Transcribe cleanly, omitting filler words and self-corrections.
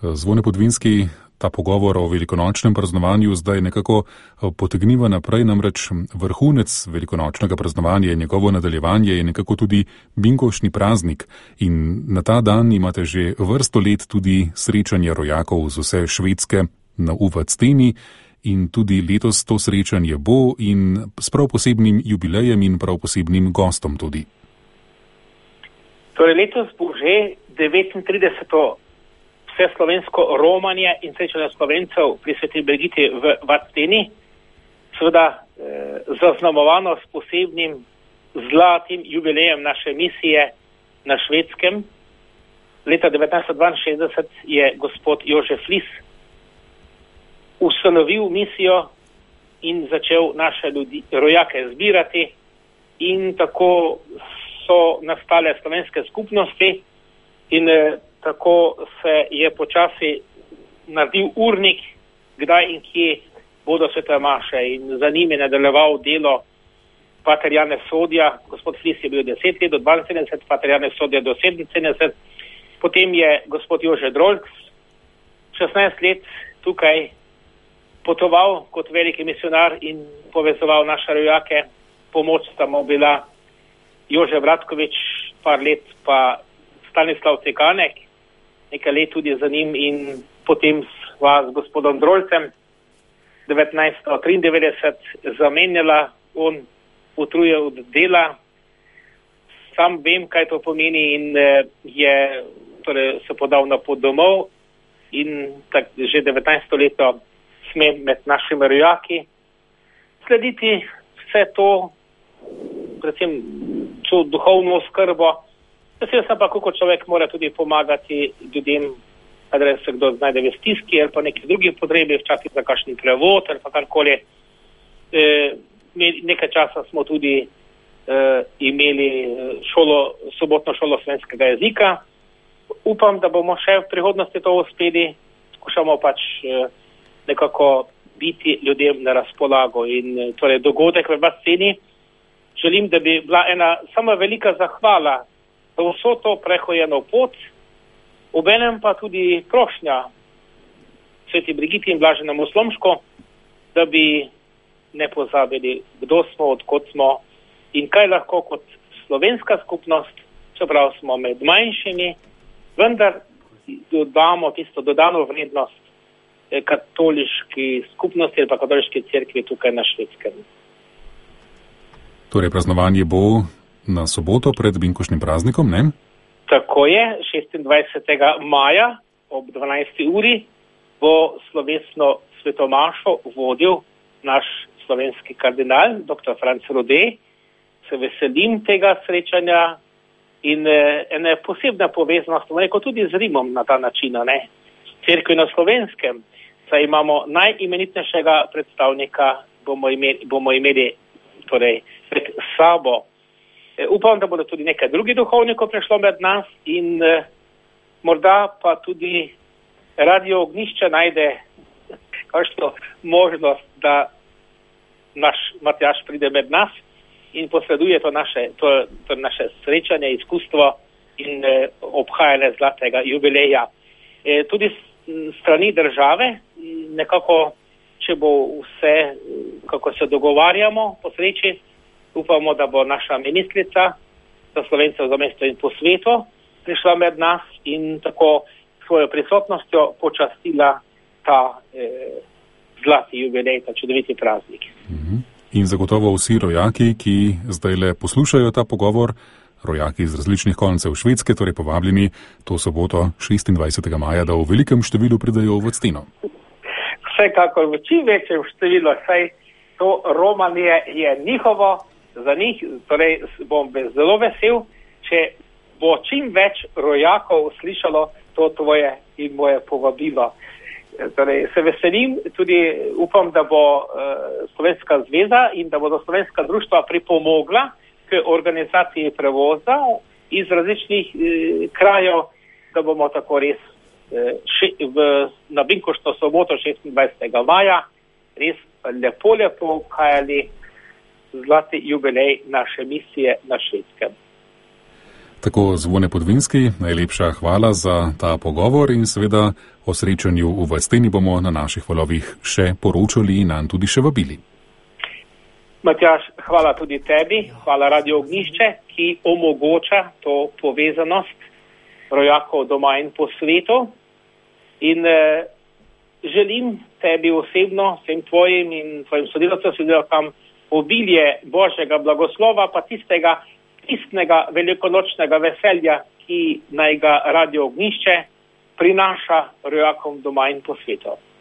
Zvone Podvinski, ta pogovor o velikonočnem praznovanju zdaj nekako potegniva naprej, namreč vrhunec velikonočnega praznovanja in njegovo nadaljevanje je nekako tudi binkoštni praznik. In na ta dan imate že vrsto let tudi srečanje rojakov z vse Švedske na Uvadsteni in tudi letos to srečanje bo in s prav posebnim jubilejem in prav posebnim gostom tudi. Torej letos bo že 39. vseslovensko romanje in srečanje Slovencev pri Sveti Brigiti v Vadsteni, seveda zaznamovano s posebnim zlatim jubilejem naše misije na Švedskem. Leta 1962 je gospod Jožef Flis ustanovil misijo in začel naše rojake zbirati in tako so nastale slovenske skupnosti in tako se je počasi naredil urnik, kdaj in kje bodo svete maše in za njim je nadaljeval delo pater Janez Sodja, gospod Flis je bil 10 let do 72, pater Janez Sodja do 77, potem je gospod Jože Drolks 16 let tukaj potoval kot veliki misionar in povezoval naše rojake. Pomoč sta mu bila Jože Vratkovič, par let pa Stanislav Cekanek, nekaj let tudi za njim in potem sva z gospodom Drolcem 1993 zamenjala, on utrujal od dela. Sam vem, kaj to pomeni in je torej, se podal na pot domov in tak, že 19. leto sme med našimi rojaki slediti vse to, predvsem to duhovno skrbo. Vesel sem pa, kako človek mora tudi pomagati ljudem, kadar se kdo znajde v stiski ali pa neki drugi potrebi, včasih za kakšen prevod ali pa karkoli. Nekaj časa smo tudi imeli sobotno šolo slovenskega jezika. Upam, da bomo še v prihodnosti to uspeli. Skušamo pač nekako biti ljudem na razpolago in torej dogodek v Vadsteni. Želim, da bi bila ena sama velika zahvala za vso to prehojeno pot, obenem pa tudi prošnja Sveti Brigiti in Blaženemu Slomšku, da bi ne pozabili, kdo smo, odkot smo in kaj lahko kot slovenska skupnost, čeprav smo med manjšimi, vendar dodamo tisto dodano vrednost katoliški skupnosti ali pa katoliški cerkvi tukaj na Švedskem. Torej praznovanje bo na soboto pred binkoštnim praznikom, ne? Tako je, 26. maja ob 12. uri bo slovesno svetomašo vodil naš slovenski kardinal, dr. Franc Rode. Se veselim tega srečanja in ena posebna povezanost, tudi z Rimom na ta način, ne? Cerkvi na Slovenskem, saj imamo najimenitnejšega predstavnika, bomo imeli torej pred sabo. Upam, da bodo tudi nekaj drugih duhovnikov prišlo med nas in morda pa tudi Radio Ognjišče najde kakšno možnost, da naš Matjaž pride med nas in posreduje to naše srečanje, izkustvo in obhajanje zlatega jubileja. Tudi strani države, nekako, če bo vse, kako se dogovarjamo po sreči, upamo, da bo naša ministrica za Slovence v zamestju in po svetu prišla med nas in tako svojo prisotnostjo počastila ta zlati jubilej, ta čudoviti praznik. In zagotovo vsi rojaki, ki zdaj le poslušajo ta pogovor, rojaki iz različnih koncev Švedske, torej povabljeni to soboto 26. maja, da v velikem številu pridejo v Vadsteno. Vsekakor v čim večjem številu, saj to romanje je njihovo, za njih, torej bom zelo vesel, če bo čim več rojakov slišalo to tvoje in moje povabilo. Torej, se veselim, tudi upam, da bo Slovenska zveza in da bodo slovenska društva pripomogla k organizaciji prevoza iz različnih krajev, da bomo tako res na binkoštno soboto 26. maja res lepo obhajali zlati jubilej naše misije na Švedskem. Tako Zvone Podvinski, najlepša hvala za ta pogovor in seveda O srečanju v Vasteni bomo na naših valovih še poročali in nam tudi še vabili. Matjaž, hvala tudi tebi, hvala Radio Ognjišče, ki omogoča to povezanost rojakov doma in po svetu. In želim tebi osebno, vsem tvojim in tvojim sodelavcem, obilje Božjega blagoslova, pa tistega pristnega velikonočnega veselja, ki naj ga Radio Ognjišče prinaša rojakom doma in po svetu.